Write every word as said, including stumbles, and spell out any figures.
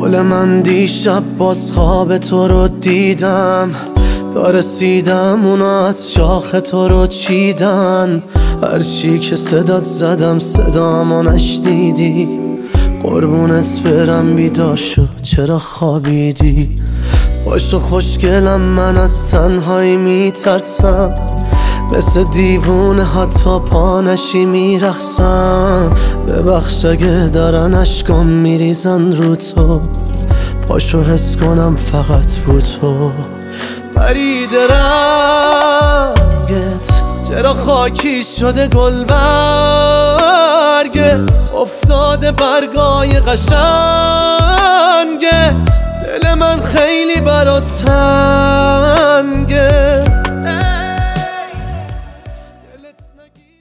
گل من دیشب باز خواب تو رو دیدم، تا رسیدم اونا از شاخ تو رو چیدن. هرچی که صدات زدم صدامو نشنیدی، قربونت برم بیدار شو چرا خوابیدی. باشو خوشگلم من از تنهایی میترسم، مثل دیوونه حتی پا نشی میرخصم. ببخش اگه دارن اشکام میریزن رو تو، پاشو حس کنم فقط رو تو. پریده رنگت چرا خاکی شده گل برگت، افتاده برگای قشنگت. دل من خیلی برات تنگه. دلت نگی